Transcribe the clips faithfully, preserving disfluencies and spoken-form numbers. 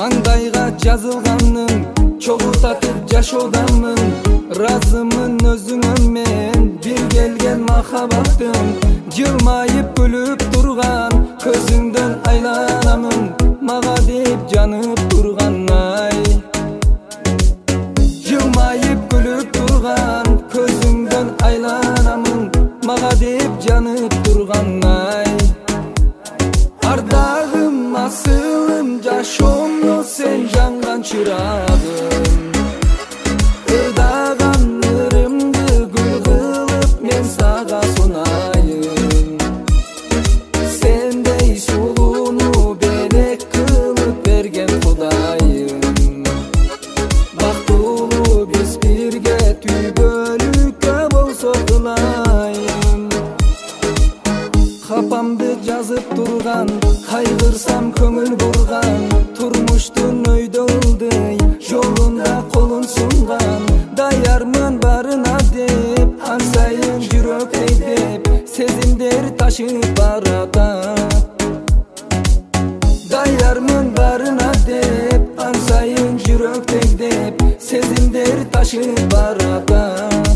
Маңдайга жазылганын чогултатып жашоодамын. Разымын өзүңө мен бир келген махабаттым. Жылмайып күлүп турган көзүңдөн айланамын. Мага деп жанып турган ай. Жылмайып күлүп турган көзүңдөн айланамын. Мага деп жанып турган ай. Ардагым, асылым, жашоомдо сен жанган чырагым. Ырдаган ырымды гүл кылып мен сага сунайын. Сендей сулууну белек кылып берген Кудайым. Бактылуу биз бирге түйгөлүккө болсо кылайын. Капамды жазып турган, кайгырсам көңүл бурган, турмуштун өйдө ылдый жолунда колун сунган. Даярмын барына деп, ансайын жүрөк дейдеп, сезимдер ташып баратат. Даярмын барына деп, ансайын жүрөк дейдеп, сезимдер ташып баратат.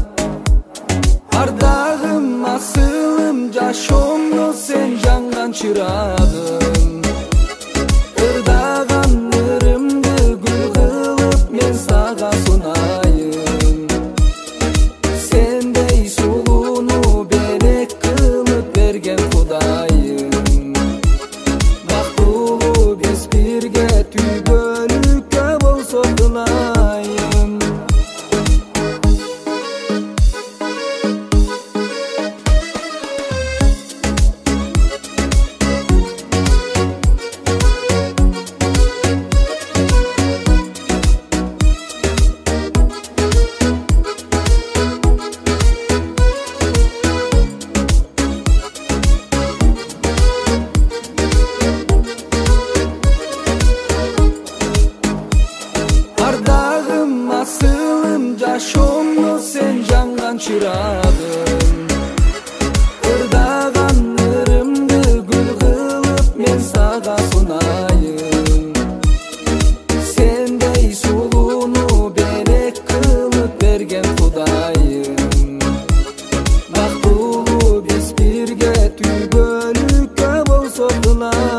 Ардагым, асылым, жашоомдо сен жанган чырагым. Ырдаган ырымды гүл кылып мен сага сунайын. Сендей сулууну белек кылып берген Кудайым. Бактылуу биз бирге түйгөлүккө болсо кылайын. Ардагым, асылым, жашоомдо сен жанган чырагым. Ырдаган ырымды гүл кылып мен сага сунайын. Сендей сулууну белек кылып берген Кудайым. Бактылуу биз бирге түйгөлүккө болсо кылайын.